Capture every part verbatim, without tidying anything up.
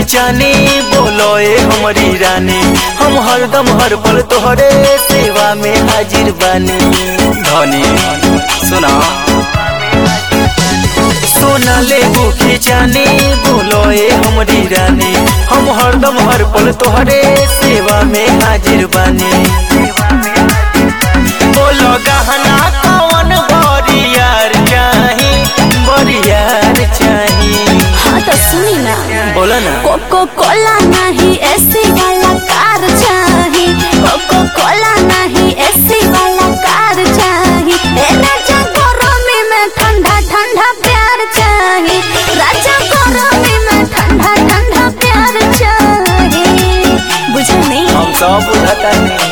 जाने बोलो ए हमारी रानी, हम हरदम हर पल तोहरे सेवा में हाजिर बानी। धनी सुना सोना ले बुखी जाने बोलो ए हमारी रानी, हम हरदम हर पल तोहरे सेवा में हाजिर बानी। बोलो गहना कौन बरियार चाही, बरियार चाही। हाँ तो सुनी ना, बोला ना। कोको कोला नहीं एसी वाला कार चाही, कोको कोला नहीं एसी वाला कार चाही। ए राजा गरमी में ठंडा ठंडा प्यार चाही, राजा गरमी में ठंडा ठंडा प्यार चाही। बुझे नहीं? हम सब बुझाता नहीं।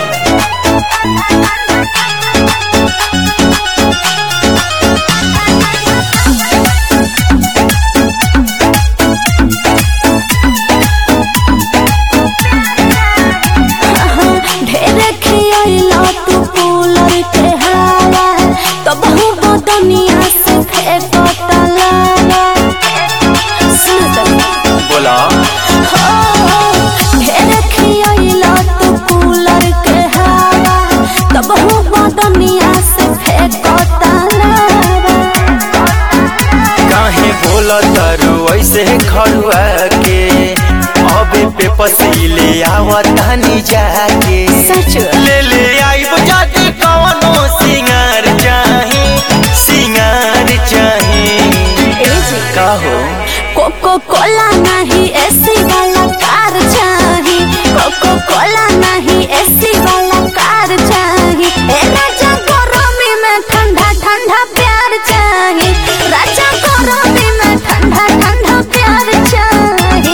ऐसे खड़ुआ के अबे पे पसीले आवतानी जाके, ले ले आई बुझाते कवनो सिंगार चाही, सिंगार चाही। का हो कोको कोला नहीं एसी वाला कार चाही, कोको कोला नहीं एसी वाला कार चाही। ए राजा गरमी में ठंडा ठंडा प्यार चाही, राजा गरमी में ठंडा ठंडा प्यार चाही।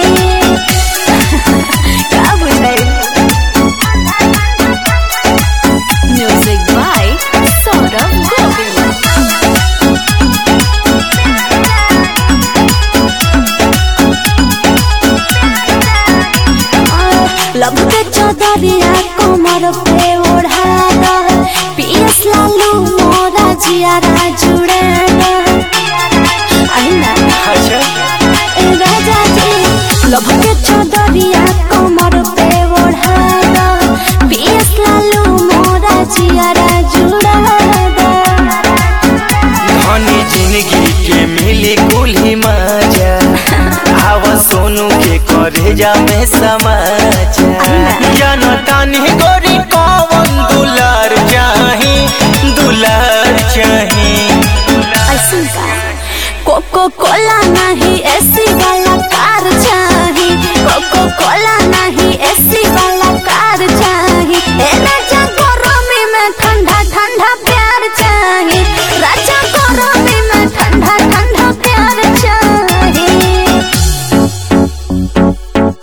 क्या बुझाई? Music by Saurabh Govil. लब के चौदरिया कमर पे ओढ़ा, पियस लालू मोरा जियारा जुड़ा। अच्छा ए राजा जी, लब के चौदरिया कमर पे ओढ़ा, पियस लालू मोरा जियारा जुड़ा। धनी जिंदगी के मिली कुल्ही मजा, आवा सोनू के करेजा में समाजा। जनतानी गोरी पवन दुलार चाही, दुलार चाही। कोको कोला नहीं